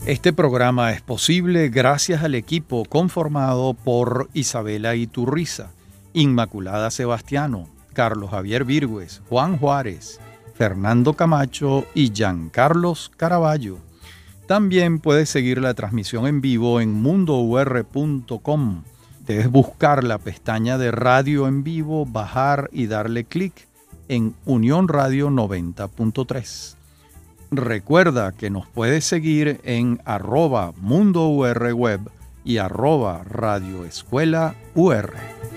Este programa es posible gracias al equipo conformado por Isabela Iturriza, Inmaculada Sebastiano, Carlos Javier Virgües, Juan Juárez, Fernando Camacho y Giancarlos Caraballo. También puedes seguir la transmisión en vivo en mundour.com. Debes buscar la pestaña de Radio en Vivo, bajar y darle clic en Unión Radio 90.3. Recuerda que nos puedes seguir en @mundourweb y @radioescuelaur.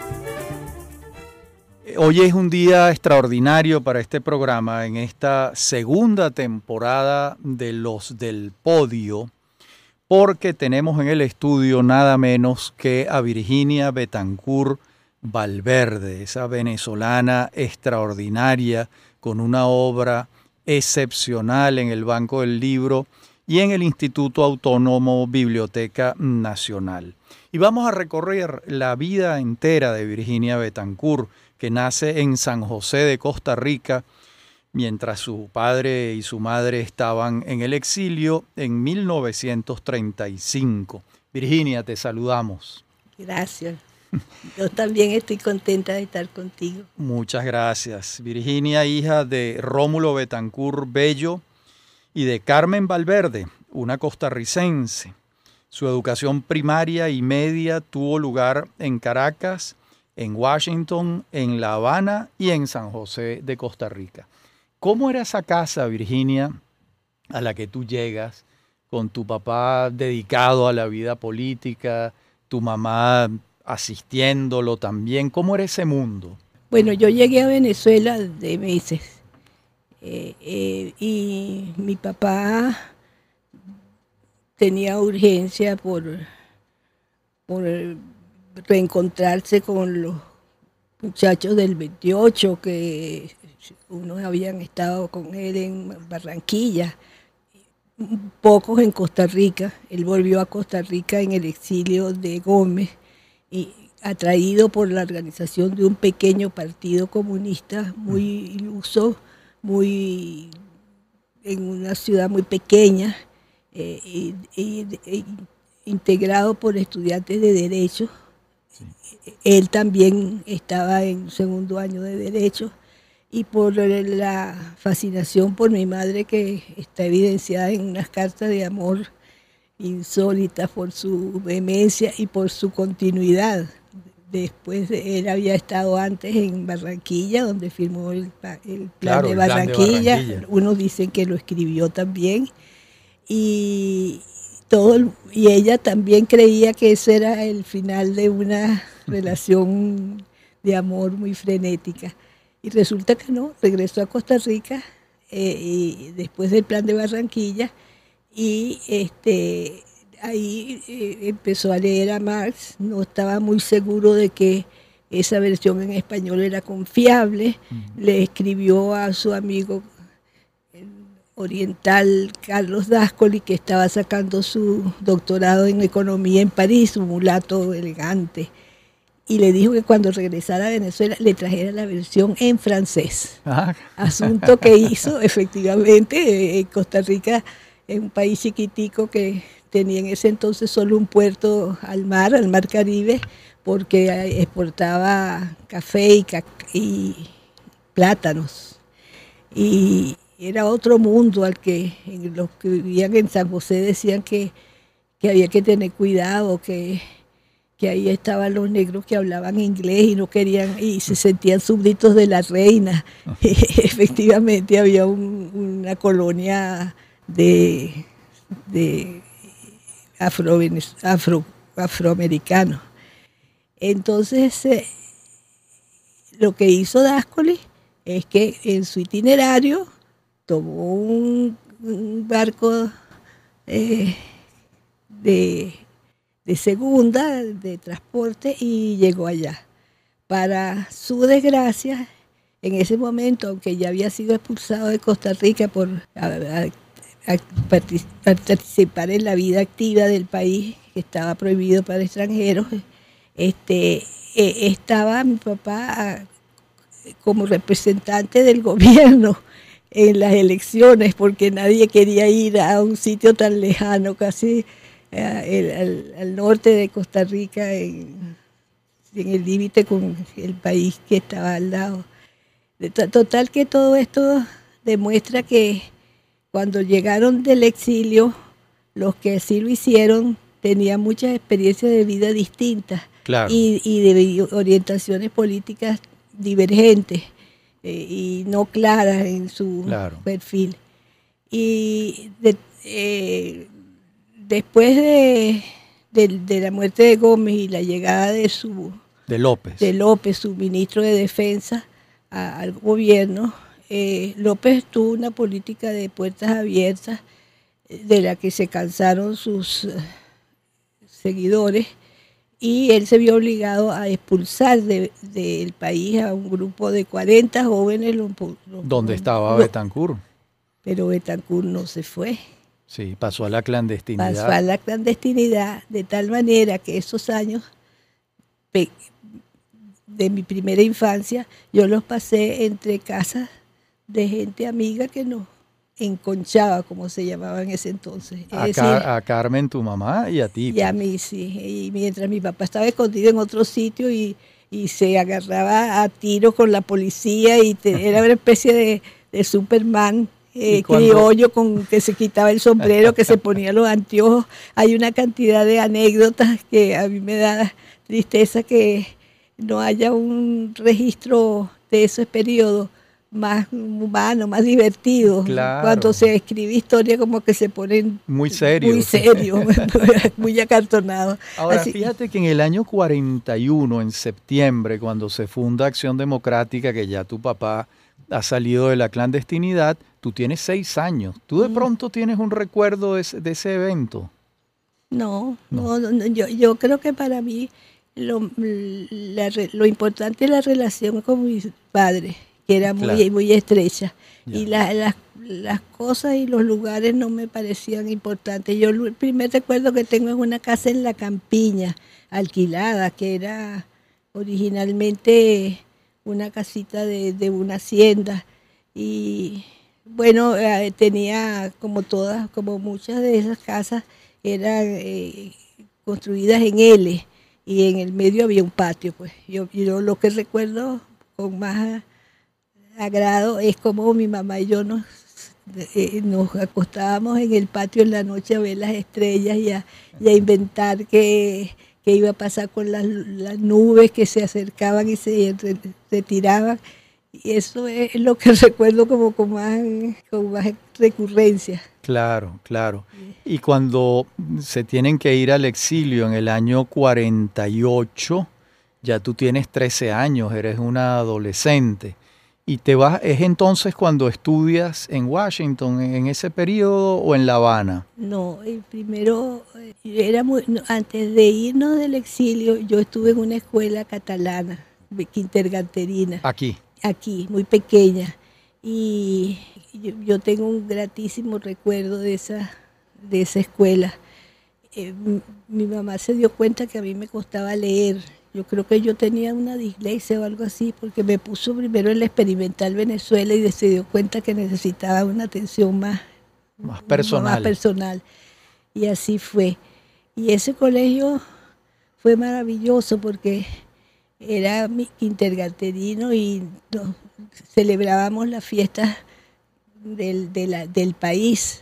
Hoy es un día extraordinario para este programa en esta segunda temporada de Los del Podio, porque tenemos en el estudio nada menos que a Virginia Betancourt Valverde, esa venezolana extraordinaria con una obra excepcional en el Banco del Libro y en el Instituto Autónomo Biblioteca Nacional. Y vamos a recorrer la vida entera de Virginia Betancourt, que nace en San José de Costa Rica, mientras su padre y su madre estaban en el exilio en 1935. Virginia, te saludamos. Gracias. Yo también estoy contenta de estar contigo. Muchas gracias. Virginia, hija de Rómulo Betancourt Bello y de Carmen Valverde, una costarricense. Su educación primaria y media tuvo lugar en Caracas, en Washington, en La Habana y en San José de Costa Rica. ¿Cómo era esa casa, Virginia, a la que tú llegas, con tu papá dedicado a la vida política, tu mamá asistiéndolo también? ¿Cómo era ese mundo? Bueno, yo llegué a Venezuela de meses y mi papá tenía urgencia por reencontrarse con los muchachos del 28, que unos habían estado con él en Barranquilla, pocos en Costa Rica. Él volvió a Costa Rica en el exilio de Gómez y atraído por la organización de un pequeño partido comunista muy iluso, muy en una ciudad muy pequeña, integrado por estudiantes de Derecho. Sí. Él también estaba en segundo año de Derecho, y por la fascinación por mi madre, que está evidenciada en unas cartas de amor insólitas, por su vehemencia y por su continuidad. Después él había estado antes en Barranquilla, donde firmó el plan de Barranquilla. Unos dicen que lo escribió también. Y ella también creía que ese era el final de una relación de amor muy frenética. Y resulta que no, regresó a Costa Rica y después del plan de Barranquilla, y ahí empezó a leer a Marx. No estaba muy seguro de que esa versión en español era confiable. Le escribió a su amigo oriental Carlos Dascoli, que estaba sacando su doctorado en economía en París, un mulato elegante, y le dijo que cuando regresara a Venezuela le trajera la versión en francés. Asunto que hizo efectivamente. Costa Rica es un país chiquitico que tenía en ese entonces solo un puerto al mar Caribe, porque exportaba café y plátanos. Y era otro mundo al que los que vivían en San José decían que había que tener cuidado, que ahí estaban los negros que hablaban inglés y no querían, y se sentían súbditos de la reina. Efectivamente había una colonia de afroamericanos. Entonces lo que hizo Dascoli es que en su itinerario tomó un barco de segunda, de transporte, y llegó allá. Para su desgracia, en ese momento, aunque ya había sido expulsado de Costa Rica por participar en la vida activa del país, que estaba prohibido para extranjeros, estaba mi papá como representante del gobierno en las elecciones, porque nadie quería ir a un sitio tan lejano, casi al norte de Costa Rica, en el límite con el país que estaba al lado. Total que todo esto demuestra que cuando llegaron del exilio, los que así lo hicieron tenían muchas experiencias de vida distintas, Claro. y de orientaciones políticas divergentes, y no claras en su perfil. Y después de la muerte de Gómez y la llegada de López, su ministro de Defensa, al gobierno, López tuvo una política de puertas abiertas, de la que se cansaron sus seguidores, y él se vio obligado a expulsar del país a un grupo de 40 jóvenes. ¿Dónde estaba Betancur? Pero Betancur no se fue. Sí, pasó a la clandestinidad. Pasó a la clandestinidad, de tal manera que esos años de mi primera infancia, yo los pasé entre casas de gente amiga que nos enconchaba, como se llamaba en ese entonces. A Carmen, tu mamá, y a ti. Y a mí, sí. Y mientras mi papá estaba escondido en otro sitio y se agarraba a tiro con la policía, y era una especie de Superman criollo, con que se quitaba el sombrero, que se ponía los anteojos. Hay una cantidad de anécdotas que a mí me da tristeza que no haya un registro de esos periodos más humano, más divertido. Claro. Cuando se escribe historia, como que se ponen muy serios, muy acartonados. Ahora, fíjate que en el año 41, en septiembre, cuando se funda Acción Democrática, que ya tu papá ha salido de la clandestinidad, tú tienes 6 años. ¿Tú de pronto tienes un recuerdo de ese evento? No. Yo creo que para mí lo importante es la relación con mis padres, que era muy estrecha. Ya. Y las cosas y los lugares no me parecían importantes. Yo el primer recuerdo que tengo es una casa en La Campiña, alquilada, que era originalmente una casita de una hacienda. Y bueno, tenía como muchas de esas casas eran construidas en L, y en el medio había un patio. Pues yo lo que recuerdo con más agrado es como mi mamá y yo nos acostábamos en el patio en la noche a ver las estrellas y a inventar qué iba a pasar con las nubes que se acercaban y se retiraban. Y eso es lo que recuerdo como con más recurrencia. Claro. Y cuando se tienen que ir al exilio en el año 48, ya tú tienes 13 años, eres una adolescente. ¿Y te vas, es entonces cuando estudias en Washington, en ese periodo, o en La Habana? No, primero, antes de irnos del exilio, yo estuve en una escuela catalana, kindergartenina. Aquí, muy pequeña. Y yo tengo un gratísimo recuerdo de esa escuela. Mi mamá se dio cuenta que a mí me costaba leer. Yo creo que yo tenía una dislexia o algo así, porque me puso primero en la Experimental Venezuela y se dio cuenta que necesitaba una atención más personal. Y así fue. Y ese colegio fue maravilloso porque era mi kindergartenino y celebrábamos las fiestas del país,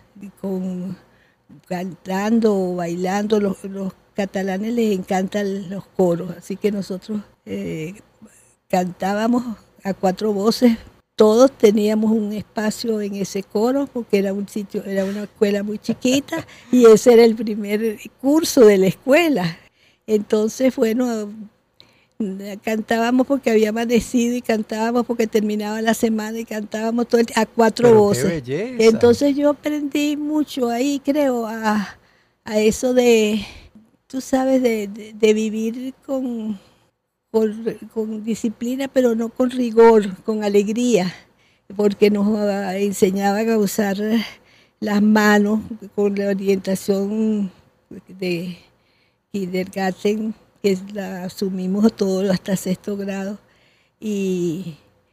cantando o bailando. Los catalanes les encantan los coros, así que nosotros cantábamos a 4 voces. Todos teníamos un espacio en ese coro porque era una escuela muy chiquita y ese era el primer curso de la escuela. Entonces, bueno, cantábamos porque había amanecido y cantábamos porque terminaba la semana y cantábamos todo a 4 voces. ¡Qué belleza! Entonces yo aprendí mucho ahí, creo, a eso de, tú sabes, de vivir con disciplina, pero no con rigor, con alegría, porque nos enseñaban a usar las manos con la orientación de kindergarten, que la asumimos todo hasta 6º grado, y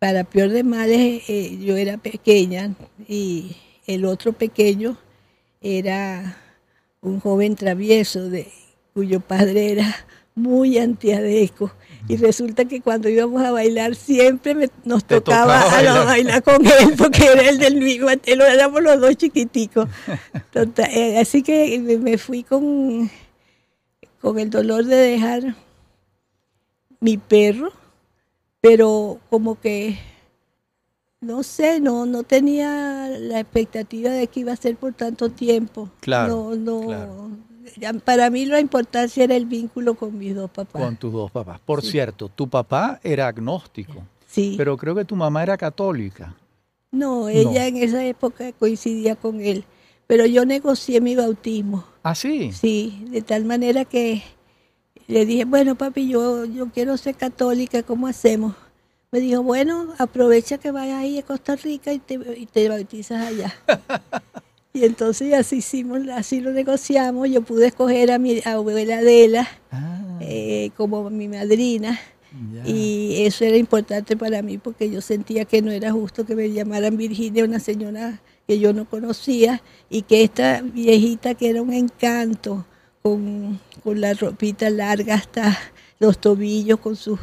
para peor de males, yo era pequeña y el otro pequeño era un joven travieso cuyo padre era muy antiadeco. Y resulta que cuando íbamos a bailar siempre nos tocaba bailar con él, porque era el del mismo, éramos los dos chiquiticos. Total, así que me fui con el dolor de dejar mi perro, pero como que, no sé, no tenía la expectativa de que iba a ser por tanto tiempo. Claro, claro. Para mí la importancia era el vínculo con mis dos papás. Con tus dos papás. Por cierto, tu papá era agnóstico, sí, pero creo que tu mamá era católica. No, ella en esa época coincidía con él, pero yo negocié mi bautismo. ¿Ah, sí? Sí, de tal manera que le dije, bueno, papi, yo quiero ser católica, ¿cómo hacemos? Me dijo, bueno, aprovecha que vayas ahí a Costa Rica y te bautizas allá. Y entonces así hicimos, así lo negociamos. Yo pude escoger a mi abuela Adela como mi madrina. Ya. Y eso era importante para mí porque yo sentía que no era justo que me llamaran Virginia, una señora que yo no conocía, y que esta viejita que era un encanto, con la ropita larga hasta los tobillos, con sus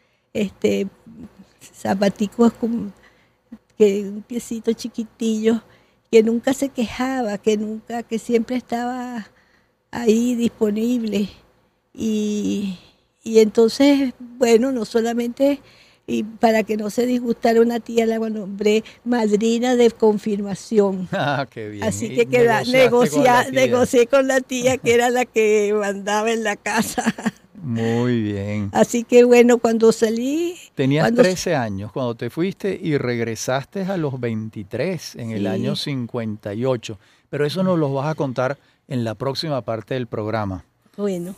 zapaticos con un piecito chiquitillo, que nunca se quejaba, que siempre estaba ahí disponible. Y entonces, bueno, no solamente, y para que no se disgustara una tía, la nombré madrina de confirmación. Ah, qué bien. Así que negocié con la tía, que era la que mandaba en la casa. Muy bien. Así que bueno, cuando salí... Tenías 13 años cuando te fuiste y regresaste a los 23 en el año 58. Pero eso nos lo vas a contar en la próxima parte del programa. Bueno.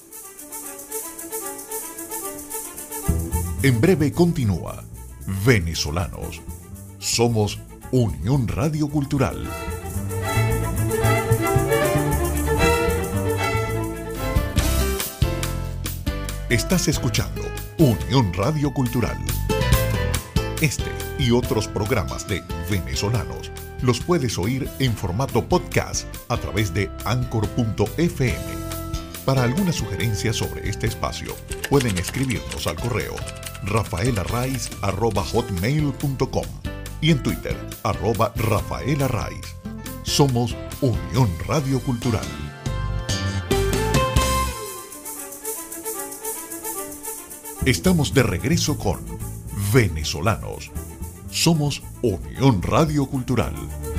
En breve continúa Venezolanos. Somos Unión Radio Cultural. Estás escuchando Unión Radio Cultural. Este y otros programas de Venezolanos los puedes oír en formato podcast a través de Anchor.fm. Para alguna sugerencia sobre este espacio, pueden escribirnos al correo rafaelarraiz@hotmail.com y en Twitter @rafaelarraiz. Somos Unión Radio Cultural. Estamos de regreso con Venezolanos. Somos Unión Radio Cultural.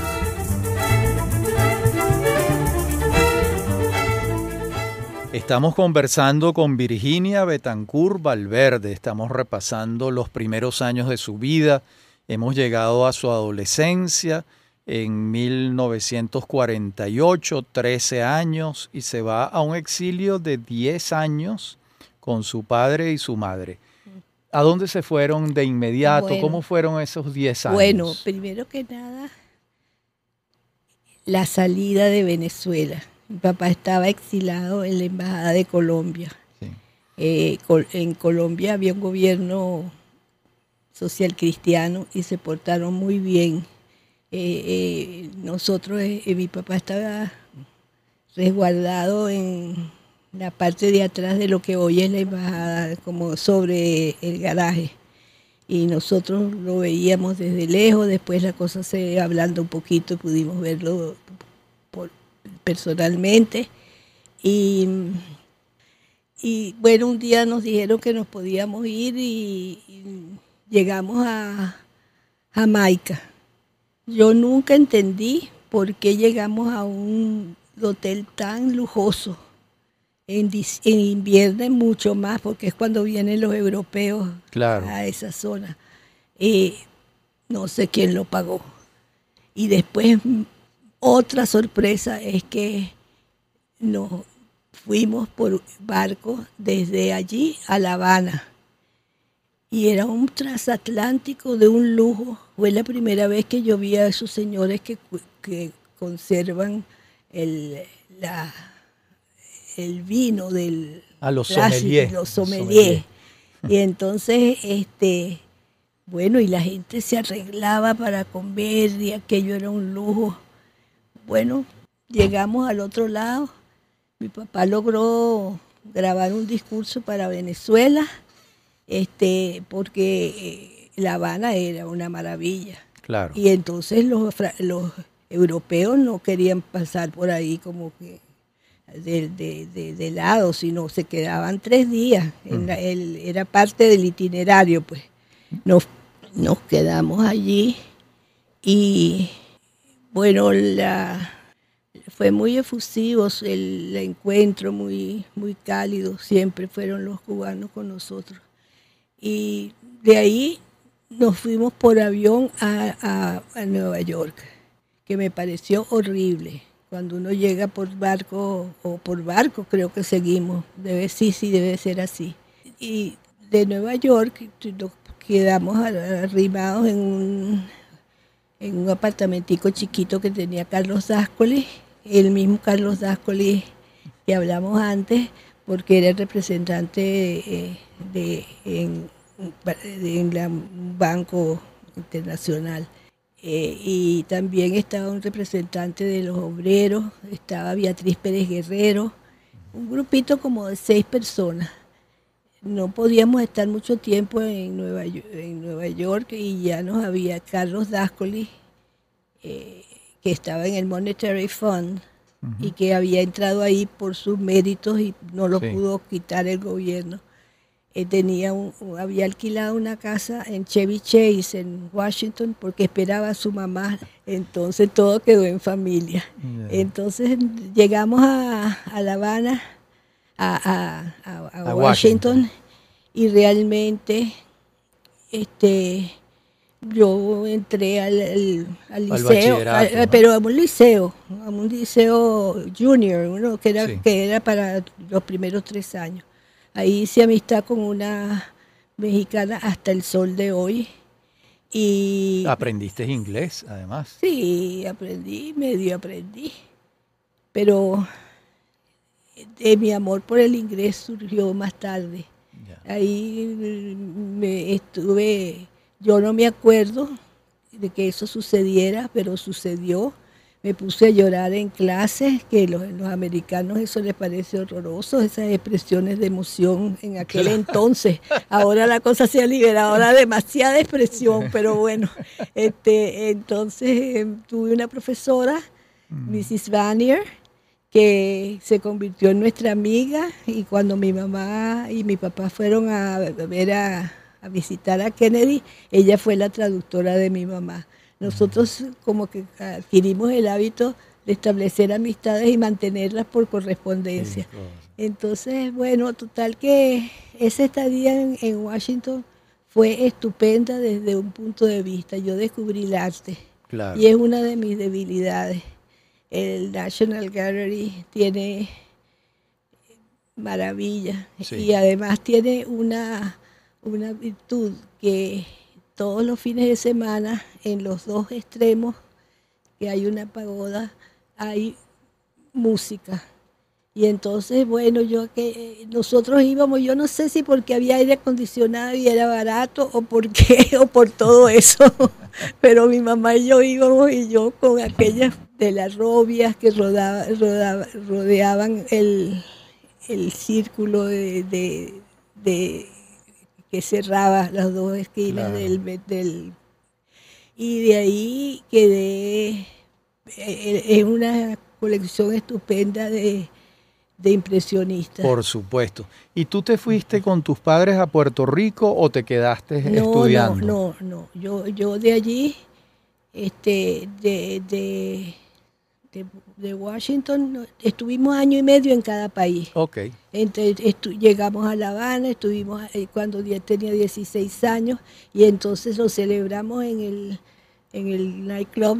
Estamos conversando con Virginia Betancourt Valverde. Estamos repasando los primeros años de su vida. Hemos llegado a su adolescencia en 1948, 13 años, y se va a un exilio de 10 años con su padre y su madre. ¿A dónde se fueron de inmediato? Bueno, ¿cómo fueron esos 10 años? Bueno, primero que nada, la salida de Venezuela. Mi papá estaba exilado en la Embajada de Colombia. Sí. En Colombia había un gobierno social cristiano y se portaron muy bien. Mi papá estaba resguardado en la parte de atrás de lo que hoy es la embajada, como sobre el garaje. Y nosotros lo veíamos desde lejos, después la cosa se ablanda un poquito y pudimos verlo personalmente. Y bueno, un día nos dijeron que nos podíamos ir y llegamos a Jamaica. Yo nunca entendí por qué llegamos a un hotel tan lujoso. En invierno mucho más, porque es cuando vienen los europeos a esa zona. No sé quién lo pagó. Y después otra sorpresa es que nos fuimos por barco desde allí a La Habana. Y era un transatlántico de un lujo. Fue la primera vez que yo vi a esos señores que conservan el vino del los sommeliers. Los sommeliers. Y entonces Bueno, y la gente se arreglaba para comer y aquello era un lujo. Bueno, llegamos al otro lado. Mi papá logró grabar un discurso para Venezuela, porque La Habana era una maravilla. Claro. Y entonces los europeos no querían pasar por ahí como que de lado, sino se quedaban 3 días. Era parte del itinerario, pues. Nos quedamos allí y bueno, fue muy efusivo el encuentro, muy, muy cálido, siempre fueron los cubanos con nosotros. Y de ahí nos fuimos por avión a Nueva York, que me pareció horrible. Cuando uno llega por barco, creo que seguimos, debe ser así. Y de Nueva York nos quedamos arrimados en un apartamentico chiquito que tenía Carlos Dáscoli, el mismo Carlos Dáscoli que hablamos antes, porque era el representante en un banco internacional. Y también estaba un representante de los obreros, estaba Beatriz Pérez Guerrero, un grupito como de 6 personas. No podíamos estar mucho tiempo en Nueva York y ya nos había Carlos Dáscoli, que estaba en el Monetary Fund y que había entrado ahí por sus méritos y no lo pudo quitar el gobierno. Había alquilado una casa en Chevy Chase, en Washington, porque esperaba a su mamá. Entonces todo quedó en familia. Entonces llegamos a La Habana, a Washington, y realmente yo entré al liceo, pero a un liceo junior, uno que era para los primeros 3 años. Ahí hice amistad con una mexicana hasta el sol de hoy. Y ¿aprendiste inglés, además? Sí, medio aprendí. Pero mi amor por el inglés surgió más tarde. Yeah. Ahí yo no me acuerdo de que eso sucediera, pero sucedió. Me puse a llorar en clases, que los americanos eso les parece horroroso, esas expresiones de emoción en aquel entonces. Ahora la cosa se ha liberado, ahora demasiada expresión, pero bueno. Entonces tuve una profesora, Mrs. Vanier, que se convirtió en nuestra amiga, y cuando mi mamá y mi papá fueron a visitar a Kennedy, ella fue la traductora de mi mamá. Nosotros como que adquirimos el hábito de establecer amistades y mantenerlas por correspondencia. Sí, claro. Entonces, bueno, total que esa estadía en Washington fue estupenda desde un punto de vista. Yo descubrí el arte, claro, y es una de mis debilidades. El National Gallery tiene maravillas, sí, y además tiene una virtud que todos los fines de semana, en los 2 extremos, que hay una pagoda, hay música. Y entonces, bueno, nosotros íbamos, yo no sé si porque había aire acondicionado y era barato, o por qué, o por todo eso, pero mi mamá y yo íbamos, y yo con aquellas de las robias que rodeaban el círculo de que cerraba las 2 esquinas, claro, y de ahí quedé. Es una colección estupenda de impresionistas. Por supuesto. ¿Y tú te fuiste con tus padres a Puerto Rico o te quedaste estudiando? No. Yo de allí, de Washington, estuvimos 1 año y medio en cada país. Okay. Llegamos a La Habana, estuvimos cuando tenía 16 años, y entonces lo celebramos en el nightclub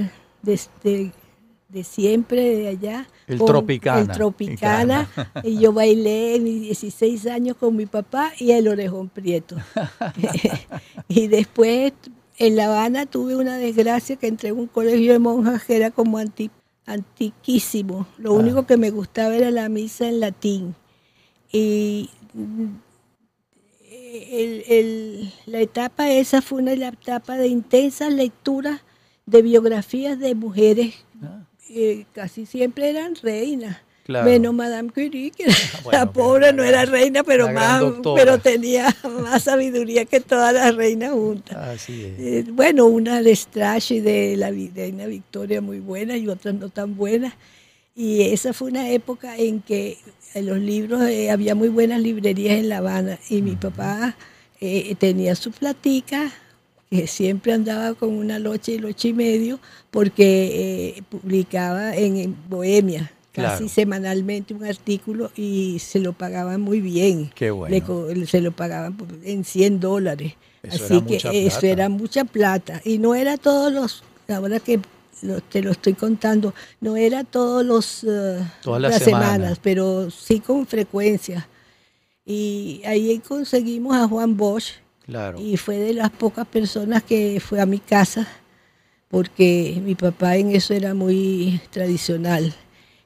de siempre, de allá. El Tropicana. El Tropicana. Y yo bailé en mis 16 años con mi papá y el Orejón Prieto. Y después en La Habana tuve una desgracia, que entré en un colegio de monjas que era como antiquísimo. Lo único que me gustaba era la misa en latín. Y la etapa esa fue una etapa de intensas lecturas de biografías de mujeres, casi siempre eran reinas. Claro. Menos Madame Curie, que Bueno, la pobre no era gran- reina, pero una gran más, doctora. pero tenía más sabiduría que todas las reinas juntas. Así es. Bueno, una de Strachey de la reina Victoria muy buena y otras no tan buenas. Y esa fue una época en que en los libros había muy buenas librerías en La Habana y mi papá tenía su platica, que siempre andaba con una loche y medio, porque publicaba en Bohemia casi Claro. semanalmente un artículo y se lo pagaban muy bien. Qué bueno. Se lo pagaban en $100. Eso Así era que mucha eso plata. era mucha plata. Y no era todos los, ahora que te lo estoy contando, no era todos los Todas las las semanas. semanas, pero sí con frecuencia. Y ahí conseguimos a Juan Bosch, Claro. y fue de las pocas personas que fue a mi casa, porque mi papá en eso era muy tradicional.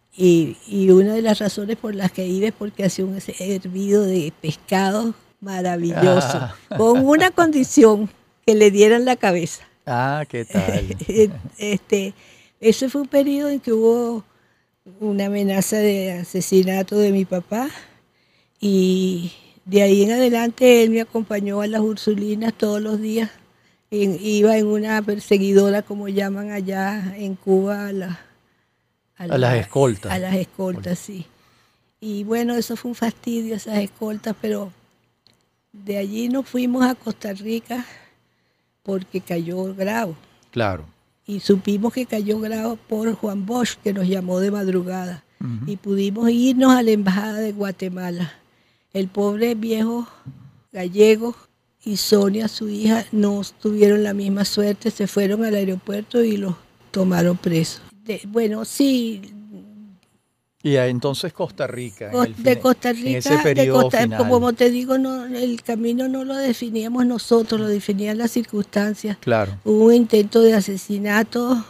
Y una de las razones por las que iba es porque hacía un hervido de pescado maravilloso, con una condición, que le dieran la cabeza. Ah, ¿qué tal? Ese fue un periodo en que hubo una amenaza de asesinato de mi papá, y de ahí en adelante él me acompañó a las Ursulinas todos los días. Iba en una perseguidora, como llaman allá en Cuba, A las escoltas. A las escoltas, sí. Y bueno, eso fue un fastidio, esas escoltas, pero de allí nos fuimos a Costa Rica porque cayó Grau. Claro. Y supimos que cayó Grau por Juan Bosch, que nos llamó de madrugada. Y pudimos irnos a la embajada de Guatemala. El pobre viejo gallego y Sonia, su hija, no tuvieron la misma suerte, se fueron al aeropuerto y los tomaron presos. Bueno, sí, Y entonces Costa Rica. de Costa en ese Rica, periodo final. como te digo, no, el camino no lo definíamos nosotros, lo definían las circunstancias. Claro. Hubo un intento de asesinato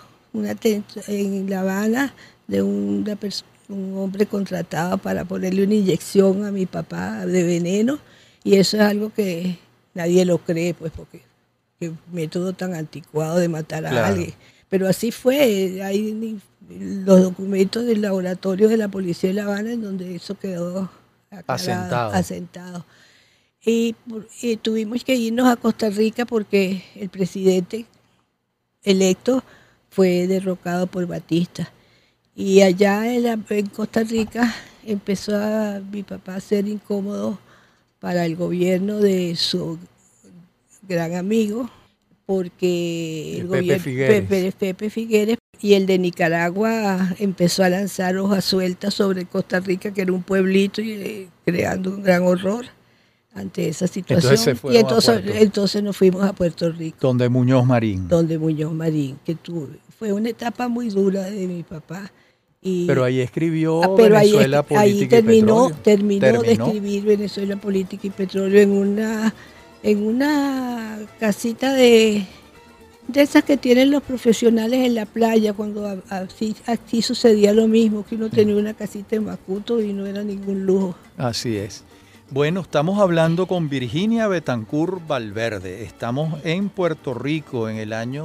en La Habana de un hombre contratado para ponerle una inyección a mi papá de veneno, y eso es algo que nadie lo cree, pues, porque qué método tan anticuado de matar a Claro. alguien. Pero así fue, hay los documentos del laboratorio de la policía de La Habana en donde eso quedó asentado. Y tuvimos que irnos a Costa Rica porque el presidente electo fue derrocado por Batista. Y allá en Costa Rica empezó mi papá a ser incómodo para el gobierno de su gran amigo, porque el gobierno Pepe Figueres y el de Nicaragua empezó a lanzar hojas sueltas sobre Costa Rica, que era un pueblito, y creando un gran horror ante esa situación. Entonces nos fuimos a Puerto Rico. Donde Muñoz Marín. Que fue una etapa muy dura de mi papá. Pero ahí escribió pero Venezuela Política ahí y Petróleo. terminó de escribir Venezuela Política y Petróleo en una casita de esas que tienen los profesionales en la playa, cuando aquí sucedía lo mismo, que uno tenía una casita en Macuto y no era ningún lujo. Así es. Bueno, estamos hablando con Virginia Betancourt Valverde. Estamos en Puerto Rico en el año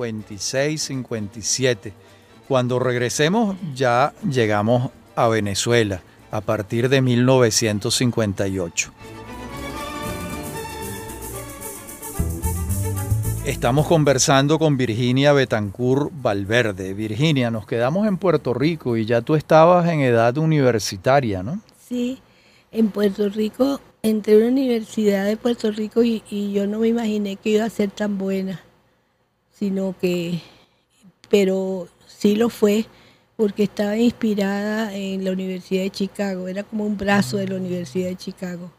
56-57. Cuando regresemos ya llegamos a Venezuela a partir de 1958. Estamos conversando con Virginia Betancourt Valverde. Virginia, nos quedamos en Puerto Rico y ya tú estabas en edad universitaria, ¿no? Sí, en Puerto Rico, entré a una universidad de Puerto Rico y yo no me imaginé que iba a ser tan buena, pero sí lo fue, porque estaba inspirada en la Universidad de Chicago, era como un brazo de la Universidad de Chicago.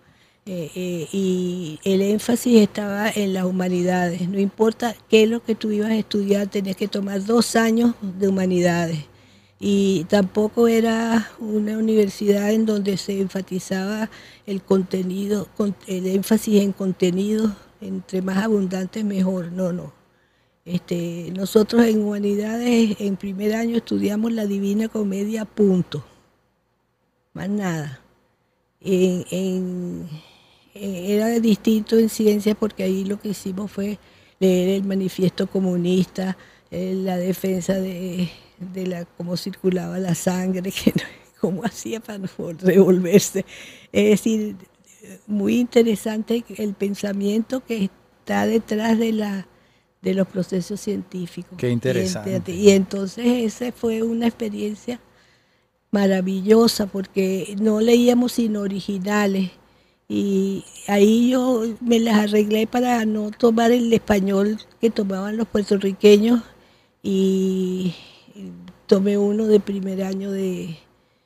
Y el énfasis estaba en las humanidades. No importa qué es lo que tú ibas a estudiar, tenías que tomar 2 años de humanidades. Y tampoco era una universidad en donde se enfatizaba el contenido, el énfasis en contenido, entre más abundante mejor. No. Nosotros en humanidades, en primer año, estudiamos la Divina Comedia, punto. Más nada. En era distinto en ciencias porque ahí lo que hicimos fue leer el manifiesto comunista, la defensa de cómo circulaba la sangre, cómo hacía para no revolverse. Es decir, muy interesante el pensamiento que está detrás de los procesos científicos. Qué interesante. Y entonces esa fue una experiencia maravillosa porque no leíamos sino originales. Y ahí yo me las arreglé para no tomar el español que tomaban los puertorriqueños y tomé uno de primer año del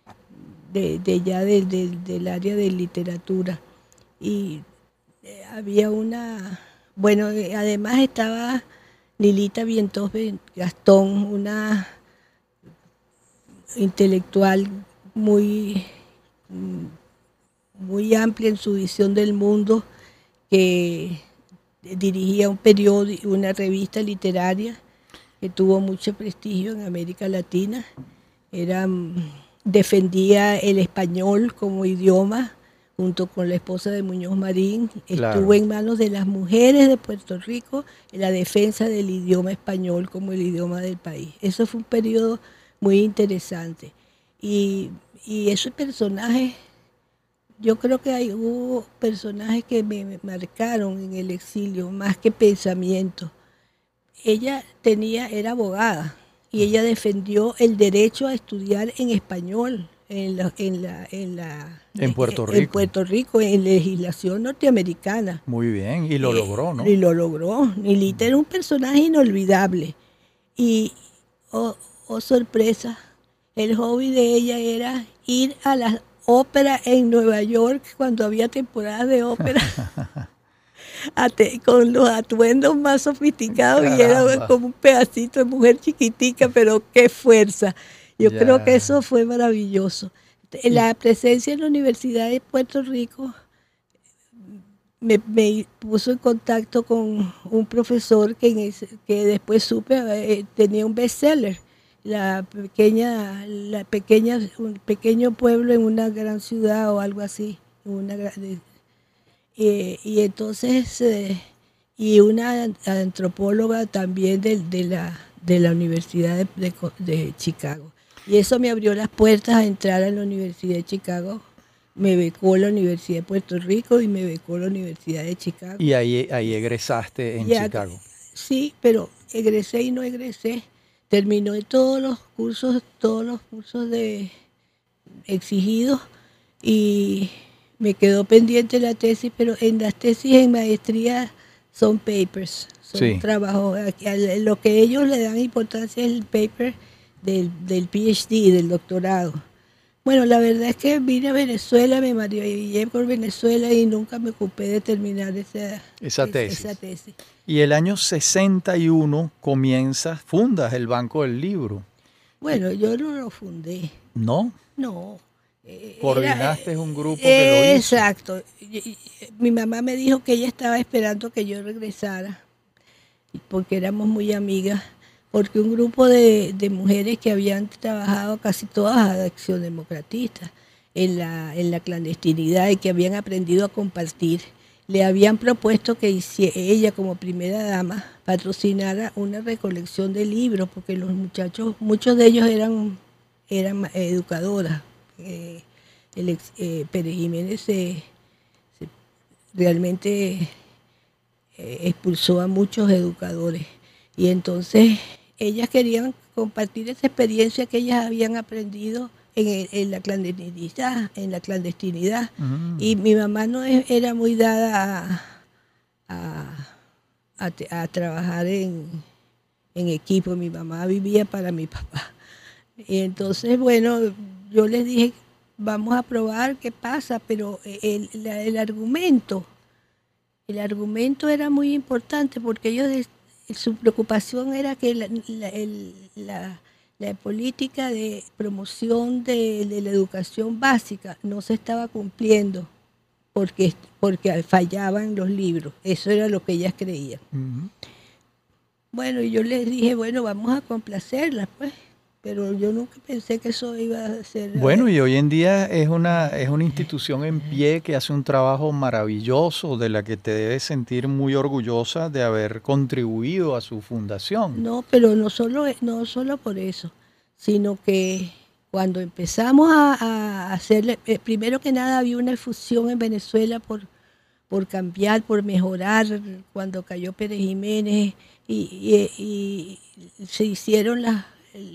área de literatura. Y había bueno, además estaba Lilita Vientos Gastón, una intelectual muy amplia en su visión del mundo, que dirigía un periódico, una revista literaria que tuvo mucho prestigio en América Latina. Defendía el español como idioma junto con la esposa de Muñoz Marín. Claro. Estuvo en manos de las mujeres de Puerto Rico en la defensa del idioma español como el idioma del país. Eso fue un periodo muy interesante. Y esos personajes, yo creo que hubo personajes que me marcaron en el exilio, más que pensamiento. Ella era abogada y ella defendió el derecho a estudiar en español en Puerto Rico. En Puerto Rico, en legislación norteamericana. Muy bien, y lo logró, ¿no? Y lo logró. Lilita era un personaje inolvidable. Y, oh sorpresa, el hobby de ella era ir a las ópera en Nueva York cuando había temporadas de ópera con los atuendos más sofisticados. Caramba. Y era como un pedacito de mujer chiquitica, pero qué fuerza. Yo creo que eso fue maravilloso. La presencia en la Universidad de Puerto Rico me puso en contacto con un profesor que después supe tenía un bestseller. Un pequeño pueblo en una gran ciudad o algo así, y entonces y una antropóloga también de la Universidad de Chicago, y eso me abrió las puertas a entrar a la Universidad de Chicago. Me becó la Universidad de Puerto Rico y me becó la Universidad de Chicago. Y ahí egresaste en Chicago. Sí, pero egresé y no egresé. Terminó todos los cursos exigidos y me quedó pendiente la tesis, pero en las tesis en maestría son papers, son trabajos. Lo que ellos le dan importancia es el paper del PhD, del doctorado. Bueno, la verdad es que vine a Venezuela, me maravillé por Venezuela y nunca me ocupé de terminar esa tesis. Y el año 61 fundas el Banco del Libro. Bueno, yo no lo fundé. ¿No? No. Coordinaste un grupo que lo hizo. Exacto. Mi mamá me dijo que ella estaba esperando que yo regresara, porque éramos muy amigas, porque un grupo de mujeres que habían trabajado casi todas a Acción Democratista en la clandestinidad y que habían aprendido a compartir, le habían propuesto que ella como primera dama patrocinara una recolección de libros, porque los muchachos, muchos de ellos eran educadoras. Pérez Jiménez realmente expulsó a muchos educadores, y entonces ellas querían compartir esa experiencia que ellas habían aprendido en la clandestinidad. Y mi mamá no era muy dada a trabajar en equipo. Mi mamá vivía para mi papá. Y entonces, bueno, yo les dije, vamos a probar qué pasa, pero el argumento era muy importante, porque ellos, su preocupación era que la política de promoción de la educación básica no se estaba cumpliendo porque fallaban los libros. Eso era lo que ellas creían. Bueno, y yo les dije, bueno, vamos a complacerlas, pues. pero yo nunca pensé que eso iba a ser... Bueno, y hoy en día es una institución en pie que hace un trabajo maravilloso, de la que te debes sentir muy orgullosa de haber contribuido a su fundación. No, pero no solo por eso, sino que cuando empezamos a hacerle, primero que nada había una efusión en Venezuela por cambiar, por mejorar, cuando cayó Pérez Jiménez y se hicieron la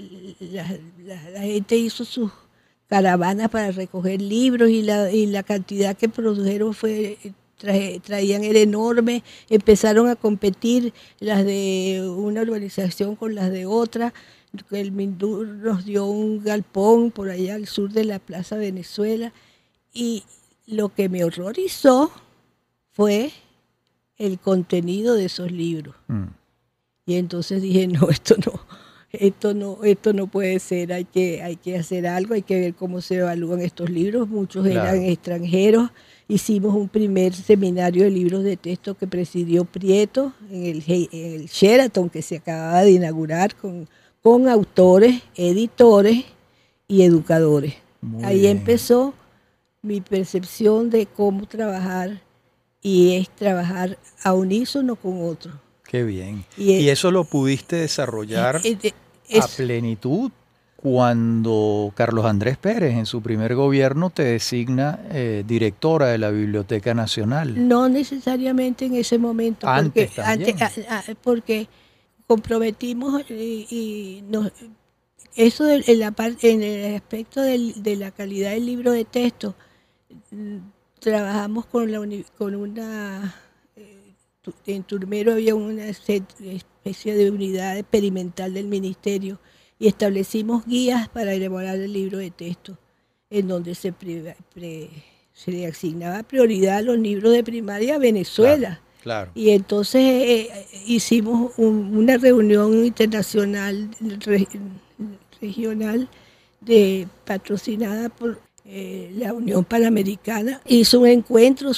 gente hizo sus caravanas para recoger libros y la cantidad que produjeron traían era enorme, empezaron a competir las de una urbanización con las de otra. El Mindur nos dio un galpón por allá al sur de la Plaza Venezuela y lo que me horrorizó fue el contenido de esos libros. Y entonces dije, no, esto no puede ser, hay que hacer algo, hay que ver cómo se evalúan estos libros. Muchos eran extranjeros. Hicimos un primer seminario de libros de texto que presidió Prieto en el Sheraton, que se acababa de inaugurar, con autores, editores y educadores. Ahí empezó mi percepción de cómo trabajar, y es trabajar a unísono con otros. Qué bien. Y eso lo pudiste desarrollar a plenitud cuando Carlos Andrés Pérez, en su primer gobierno, te designa directora de la Biblioteca Nacional. No necesariamente en ese momento, porque comprometimos eso en el aspecto de la calidad del libro de texto. Trabajamos en Turmero había una especie de unidad experimental del ministerio y establecimos guías para elaborar el libro de texto, en donde se le asignaba prioridad a los libros de primaria a Venezuela. Claro. Y entonces hicimos una reunión internacional, regional, patrocinada por la Unión Panamericana. Hizo un encuentro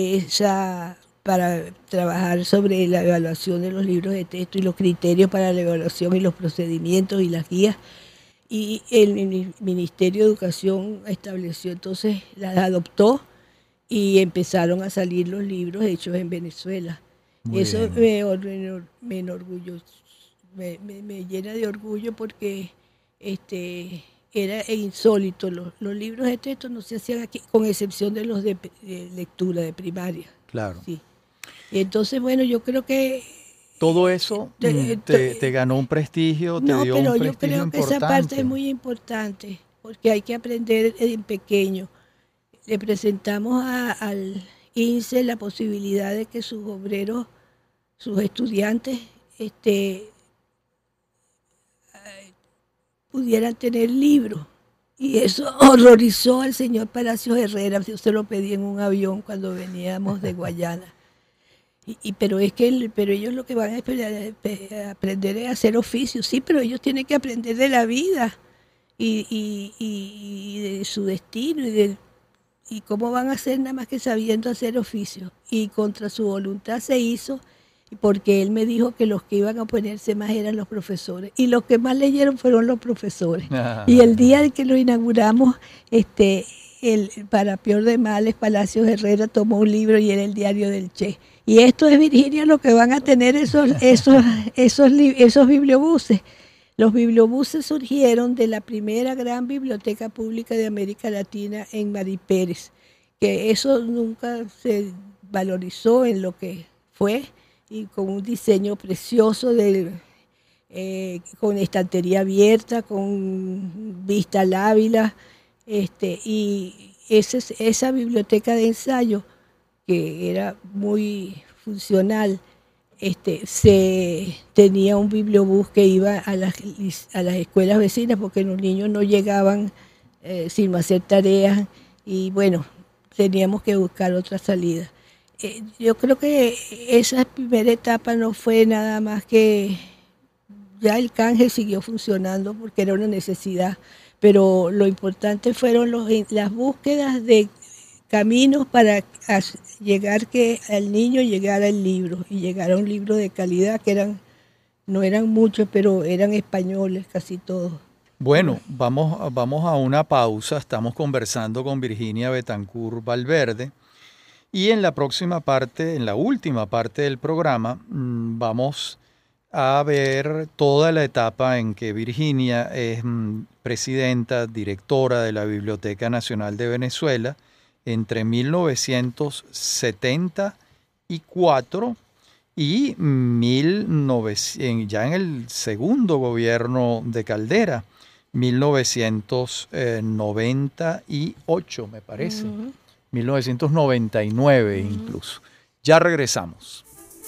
para trabajar sobre la evaluación de los libros de texto y los criterios para la evaluación y los procedimientos y las guías. Y el Ministerio de Educación estableció, entonces las adoptó y empezaron a salir los libros hechos en Venezuela. Muy Eso bien. me enorgullece, me llena de orgullo porque era insólito. Los libros de texto no se hacían aquí, con excepción de los de lectura de primaria. Claro. Sí. Y entonces, bueno, yo creo que todo eso te ganó un prestigio, te dio un prestigio importante. No, pero yo creo que esa parte es muy importante, porque hay que aprender en pequeño. Le presentamos al INSE la posibilidad de que sus obreros, sus estudiantes, pudieran tener libros. Y eso horrorizó al señor Palacios Herrera. Yo se lo pedí en un avión cuando veníamos de Guayana. Pero ellos lo que van a aprender es a hacer oficios. Sí, pero ellos tienen que aprender de la vida y de su destino y cómo van a hacer nada más que sabiendo hacer oficios. Y contra su voluntad se hizo, porque él me dijo que los que iban a oponerse más eran los profesores. Y los que más leyeron fueron los profesores. Y el día en que lo inauguramos, para peor de males, Palacios Herrera tomó un libro y era el diario del Che. Y esto es, Virginia, lo que van a tener esos bibliobuses. Los bibliobuses surgieron de la primera gran biblioteca pública de América Latina en Maripérez, que eso nunca se valorizó en lo que fue, y con un diseño precioso con estantería abierta, con vista al Ávila, y esa biblioteca de ensayo, que era muy funcional, tenía un bibliobús que iba a las escuelas vecinas, porque los niños no llegaban sin hacer tareas, y bueno, teníamos que buscar otra salida. Yo creo que esa primera etapa no fue nada más que, ya el canje siguió funcionando porque era una necesidad, pero lo importante fueron las búsquedas de caminos para llegar que al niño llegara el libro, y llegara un libro de calidad, que no eran muchos, pero eran españoles casi todos. Bueno, vamos a una pausa. Estamos conversando con Virginia Betancur Valverde y en la próxima parte, en la última parte del programa, vamos a ver toda la etapa en que Virginia es presidenta, directora de la Biblioteca Nacional de Venezuela entre 1974 y ya en el segundo gobierno de Caldera, 1998 me parece, 1999 incluso. Ya regresamos.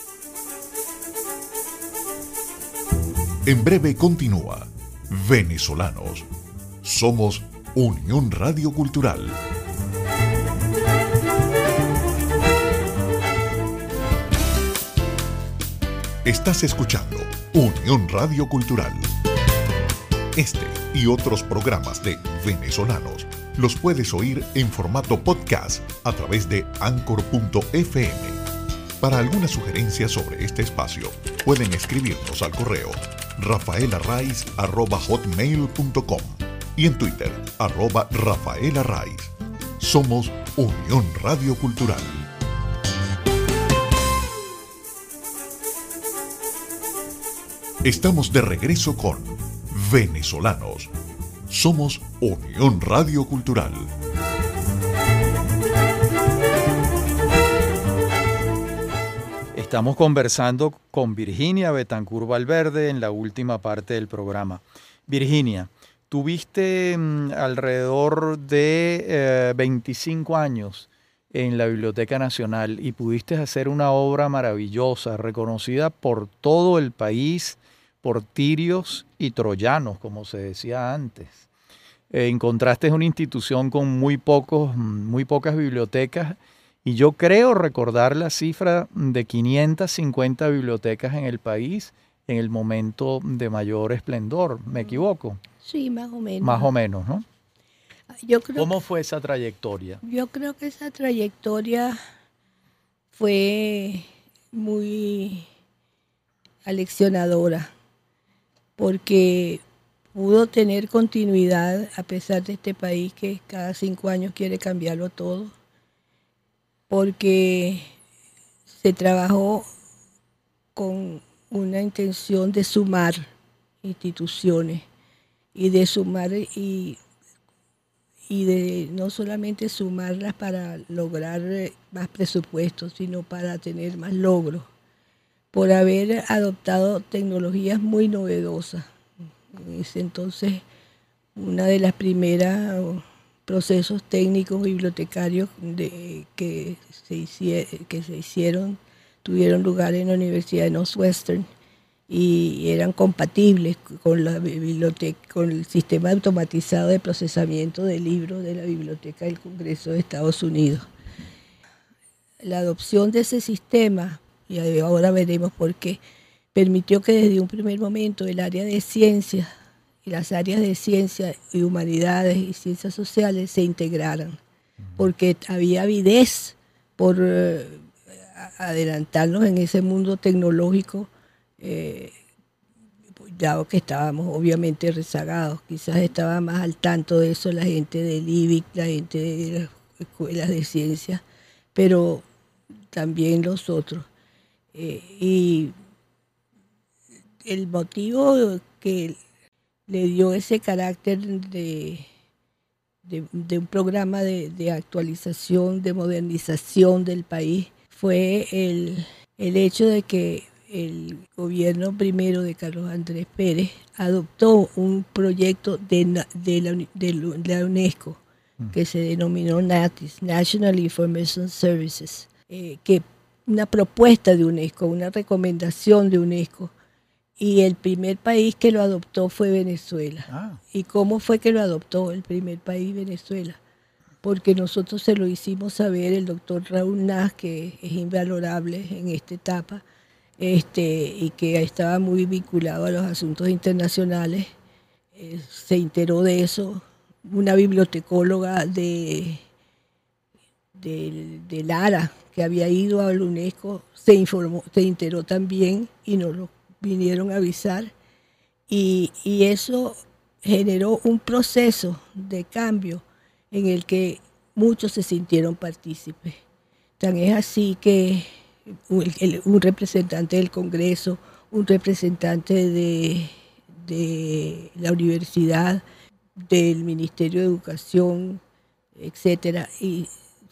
En breve continúa Venezolanos. Somos Unión Radio Cultural. Estás escuchando Unión Radio Cultural. Este y otros programas de Venezolanos los puedes oír en formato podcast a través de Anchor.fm. Para alguna sugerencia sobre este espacio, pueden escribirnos al correo rafaelarraiz@hotmail.com y en Twitter @rafaelarraiz. Somos Unión Radio Cultural. Estamos de regreso con Venezolanos. Somos Unión Radio Cultural. Estamos conversando con Virginia Betancur Valverde en la última parte del programa. Virginia, tuviste alrededor de 25 años en la Biblioteca Nacional y pudiste hacer una obra maravillosa, reconocida por todo el país, por tirios y troyanos, como se decía antes. Encontraste una institución con muy pocas bibliotecas y yo creo recordar la cifra de 550 bibliotecas en el país en el momento de mayor esplendor. ¿Me equivoco? Sí, más o menos. Más o menos, ¿no? ¿Cómo fue esa trayectoria? Yo creo que esa trayectoria fue muy aleccionadora, porque pudo tener continuidad a pesar de este país que cada 5 años quiere cambiarlo todo, porque se trabajó con una intención de sumar instituciones y de sumar y de no solamente sumarlas para lograr más presupuestos, sino para tener más logros, por haber adoptado tecnologías muy novedosas. Es entonces una de las primeras procesos técnicos bibliotecarios que se hicieron, tuvieron lugar en la Universidad de Northwestern y eran compatibles con la biblioteca, con el sistema automatizado de procesamiento de libros de la Biblioteca del Congreso de Estados Unidos. La adopción de ese sistema, y ahora veremos por qué, permitió que desde un primer momento el área de ciencias y las áreas de ciencias y humanidades y ciencias sociales se integraran, porque había avidez por adelantarnos en ese mundo tecnológico, dado que estábamos obviamente rezagados. Quizás estaba más al tanto de eso la gente del IBIC, la gente de las escuelas de ciencias, pero también los otros. Y el motivo que le dio ese carácter de un programa de actualización, de modernización del país, fue el hecho de que el gobierno primero de Carlos Andrés Pérez adoptó un proyecto de la UNESCO que se denominó NATIS, National Information Services, que una propuesta de UNESCO, una recomendación de UNESCO, y el primer país que lo adoptó fue Venezuela. ¿Y cómo fue que lo adoptó el primer país, Venezuela? Porque nosotros se lo hicimos saber, el doctor Raúl Nas, que es invalorable en esta etapa, y que estaba muy vinculado a los asuntos internacionales, se enteró de eso. Una bibliotecóloga de Lara, que había ido a la UNESCO, se enteró también y nos lo vinieron a avisar. Y eso generó un proceso de cambio en el que muchos se sintieron partícipes. Tan es así que un representante del Congreso, un representante de la universidad, del Ministerio de Educación, etcétera, y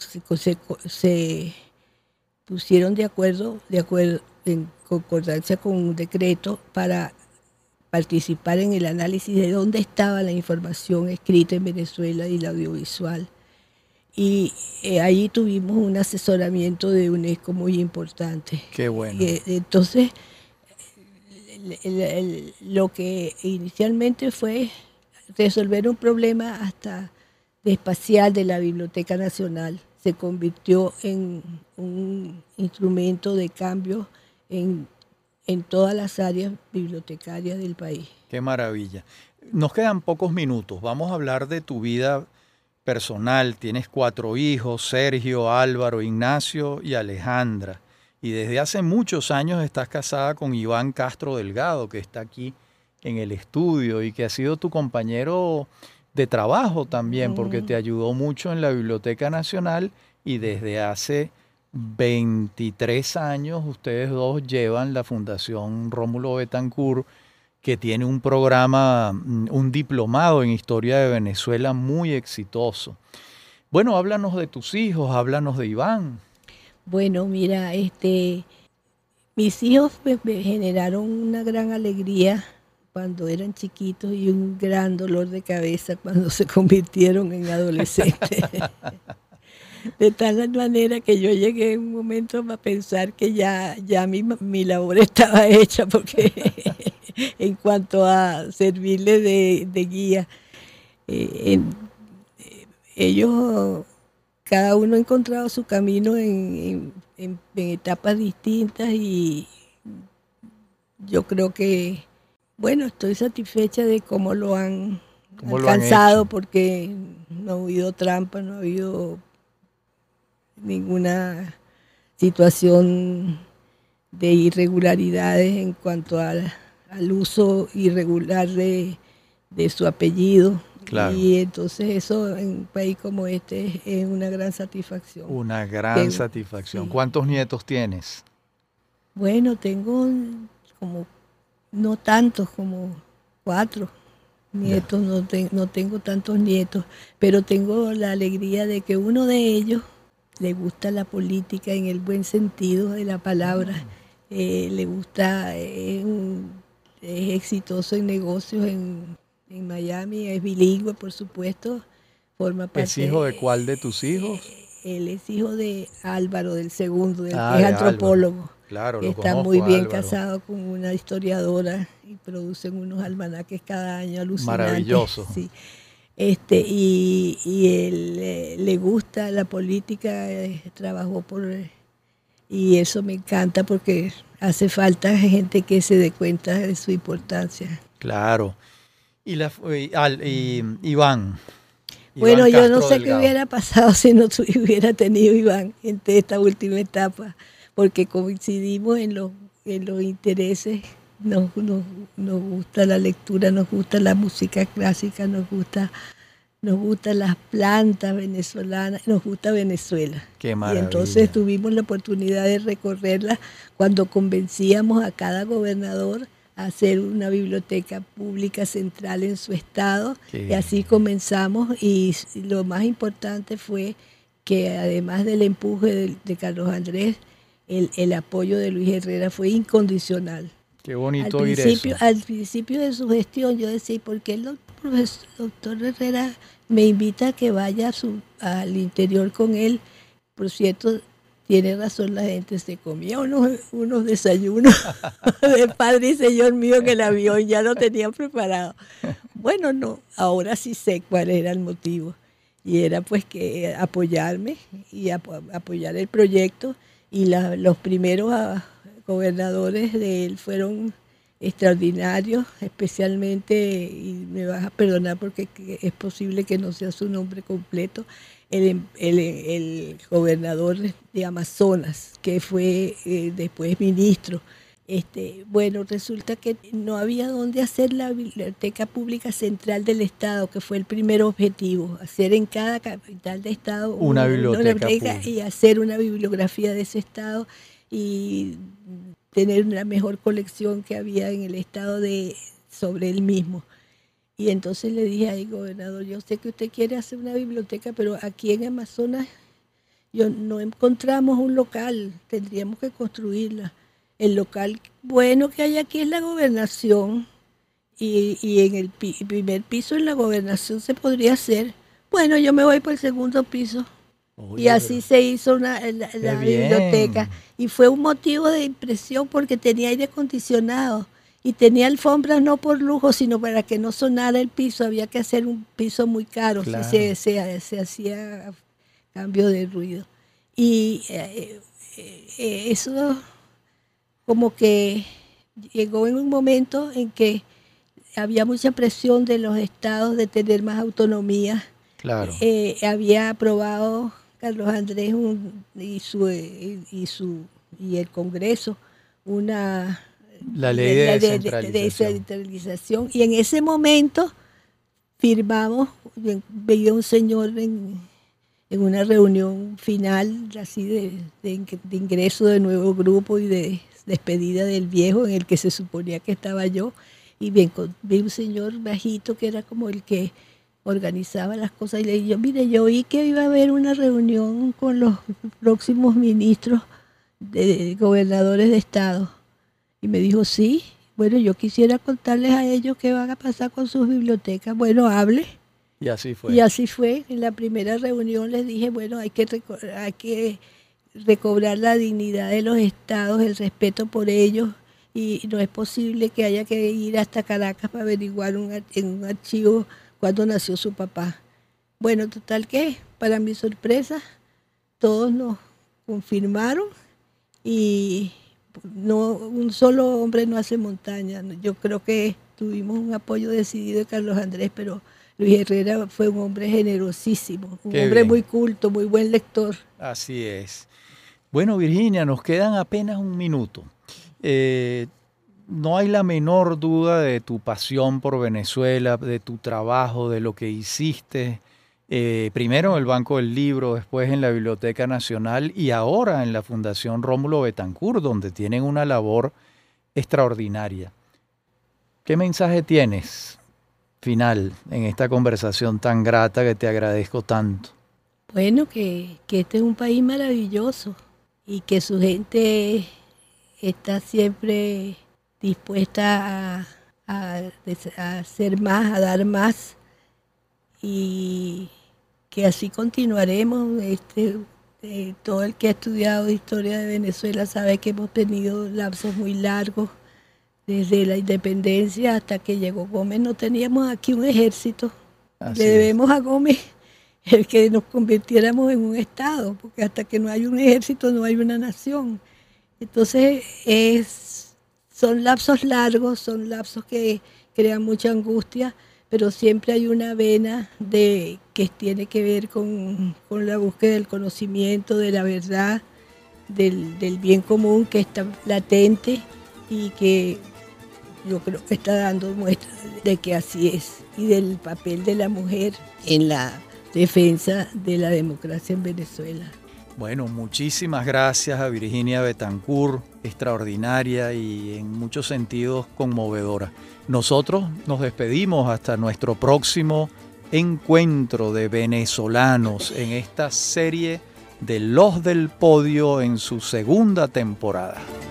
se pusieron de acuerdo en concordancia con un decreto para participar en el análisis de dónde estaba la información escrita en Venezuela y la audiovisual. Y ahí tuvimos un asesoramiento de UNESCO muy importante. Qué bueno. Entonces, lo que inicialmente fue resolver un problema hasta espacial de la Biblioteca Nacional se convirtió en un instrumento de cambio en todas las áreas bibliotecarias del país. Qué maravilla. Nos quedan pocos minutos. Vamos a hablar de tu vida personal. Tienes 4 hijos, Sergio, Álvaro, Ignacio y Alejandra. Y desde hace muchos años estás casada con Iván Castro Delgado, que está aquí en el estudio y que ha sido tu compañero de trabajo también, porque te ayudó mucho en la Biblioteca Nacional y desde hace 23 años ustedes dos llevan la Fundación Rómulo Betancourt, que tiene un programa, un diplomado en Historia de Venezuela muy exitoso. Bueno, háblanos de tus hijos, háblanos de Iván. Bueno, mira, mis hijos me generaron una gran alegría cuando eran chiquitos y un gran dolor de cabeza cuando se convirtieron en adolescentes. De tal manera que yo llegué en un momento a pensar que ya mi labor estaba hecha, porque en cuanto a servirles de guía, ellos, cada uno ha encontrado su camino en etapas distintas y yo creo que, bueno, estoy satisfecha de cómo lo han alcanzado, porque no ha habido trampa, no ha habido ninguna situación de irregularidades en cuanto al uso irregular de su apellido. Claro. Y entonces eso en un país como este es una gran satisfacción. Una gran satisfacción. Sí. ¿Cuántos nietos tienes? Bueno, tengo como, no tantos, como 4 nietos, no tengo tantos nietos, pero tengo la alegría de que uno de ellos le gusta la política en el buen sentido de la palabra, le gusta, es exitoso en negocios en Miami, es bilingüe, por supuesto, forma parte. ¿Es hijo de cuál de tus hijos? Él es hijo de Álvaro, del segundo, que es antropólogo. Álvaro. Claro, lo está muy bien casado con una historiadora y producen unos almanaques cada año alucinantes. Maravilloso. Sí. Y él le gusta la política, trabajó y eso me encanta porque hace falta gente que se dé cuenta de su importancia. Claro. Y Iván. Bueno, yo no sé qué hubiera pasado si no hubiera tenido Iván en esta última etapa, porque coincidimos en los intereses. Nos gusta la lectura, nos gusta la música clásica, nos gusta las plantas venezolanas, nos gusta Venezuela. Qué maravilla. Y entonces tuvimos la oportunidad de recorrerla cuando convencíamos a cada gobernador a hacer una biblioteca pública central en su estado. Y así comenzamos, y lo más importante fue que además del empuje de Carlos Andrés, el apoyo de Luis Herrera fue incondicional. Qué bonito oír eso. Al principio de su gestión yo decía, ¿por qué el doctor Herrera me invita a que vaya al interior con él? Por cierto, tiene razón la gente, se comía unos desayunos de Padre y Señor mío en el avión, ya lo tenían preparado. Bueno, no, ahora sí sé cuál era el motivo. Y era pues que apoyarme y apoyar el proyecto, y los primeros gobernadores de él fueron extraordinarios, especialmente, y me vas a perdonar porque es posible que no sea su nombre completo, el gobernador de Amazonas, que fue después ministro, Bueno, resulta que no había dónde hacer la Biblioteca Pública Central del Estado, que fue el primer objetivo, hacer en cada capital de estado una biblioteca y hacer una bibliografía de ese estado y tener una mejor colección que había en el estado sobre el mismo. Y entonces le dije al gobernador, yo sé que usted quiere hacer una biblioteca, pero aquí en Amazonas no encontramos un local, tendríamos que construirla. El local bueno que hay aquí es la gobernación y en el primer piso en la gobernación se podría hacer. Bueno, yo me voy por el segundo piso. Oye, y así se hizo la biblioteca. Y fue un motivo de impresión porque tenía aire acondicionado y tenía alfombras no por lujo, sino para que no sonara el piso. Había que hacer un piso muy caro, claro. se hacía cambio de ruido. Y eso como que llegó en un momento en que había mucha presión de los estados de tener más autonomía. Claro. Había aprobado Carlos Andrés y el Congreso la ley de descentralización. Y en ese momento firmamos, veía un señor en una reunión final así de ingreso de nuevo grupo y de despedida del viejo en el que se suponía que estaba yo, y vi un señor bajito que era como el que organizaba las cosas y le dije, mire, yo oí que iba a haber una reunión con los próximos ministros de gobernadores de estado, y me dijo, sí, bueno, yo quisiera contarles a ellos qué van a pasar con sus bibliotecas. Bueno, hable. Y así fue. Y así fue. En la primera reunión les dije, bueno, hay que recobrar la dignidad de los estados, el respeto por ellos, y no es posible que haya que ir hasta Caracas para averiguar en un archivo cuándo nació su papá. Bueno, total que, para mi sorpresa, todos nos confirmaron y no, un solo hombre no hace montaña. Yo creo que tuvimos un apoyo decidido de Carlos Andrés, pero Luis Herrera fue un hombre generosísimo, un hombre muy culto, muy buen lector. Así es. Bueno, Virginia, nos quedan apenas un minuto. No hay la menor duda de tu pasión por Venezuela, de tu trabajo, de lo que hiciste, primero en el Banco del Libro, después en la Biblioteca Nacional y ahora en la Fundación Rómulo Betancourt, donde tienen una labor extraordinaria. ¿Qué mensaje tienes final en esta conversación tan grata que te agradezco tanto? Bueno, que este es un país maravilloso y que su gente está siempre dispuesta a hacer más, a dar más, y que así continuaremos. Todo el que ha estudiado historia de Venezuela sabe que hemos tenido lapsos muy largos, desde la independencia hasta que llegó Gómez. No teníamos aquí un ejército. Le debemos a Gómez el que nos convirtiéramos en un estado, porque hasta que no hay un ejército no hay una nación. Entonces son lapsos largos, son lapsos que crean mucha angustia, pero siempre hay una vena que tiene que ver con la búsqueda del conocimiento, de la verdad, del bien común que está latente y que yo creo que está dando muestras de que así es, y del papel de la mujer en la defensa de la democracia en Venezuela. Bueno, muchísimas gracias a Virginia Betancourt, extraordinaria y en muchos sentidos conmovedora. Nosotros nos despedimos hasta nuestro próximo encuentro de venezolanos en esta serie de Los del Podio en su segunda temporada.